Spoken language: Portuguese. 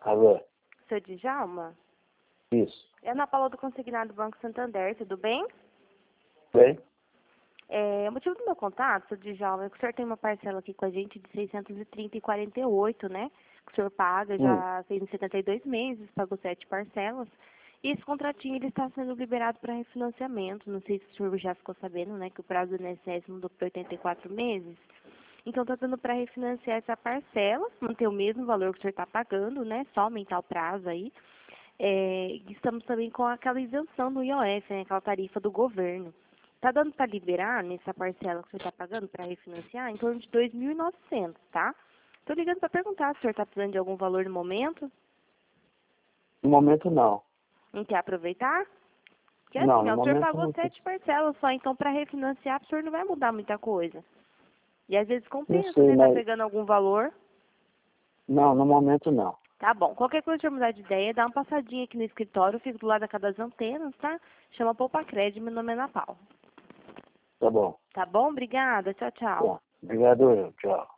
Alô? Seu Djalma? Isso. É Ana Paula do Consignado Banco Santander, tudo bem? Bem? O motivo do meu contato, seu Djalma, é que o senhor tem uma parcela aqui com a gente de 630,48, né? Que o senhor paga, já fez em 72 meses, pagou 7 parcelas. E esse contratinho ele está sendo liberado para refinanciamento. Não sei se o senhor já ficou sabendo, né? Que o prazo do INSS mudou para 84 meses. Então, está dando para refinanciar essa parcela, manter o mesmo valor que o senhor está pagando, né? Só aumentar o prazo aí. Estamos também com aquela isenção do IOF, né? Aquela tarifa do governo. Está dando para liberar nessa parcela que o senhor está pagando para refinanciar em torno de 2.900, tá? Estou ligando para perguntar se o senhor está precisando de algum valor no momento. No momento, não. Não quer aproveitar? Porque Não, assim, no ó, o senhor momento pagou não. 7 parcelas só, então para refinanciar o senhor não vai mudar muita coisa. E às vezes Não compensa, sei, né? Tá mas... pegando algum valor. Não, no momento, não. Tá bom. Qualquer coisa que eu mudar de ideia, dá uma passadinha aqui no escritório, eu fico do lado da casa das antenas, tá? Chama Poupa Crédito, meu nome é Ana Paula. Tá bom. Tá bom? Obrigada. Tchau, tchau. Tá. Obrigado, tchau.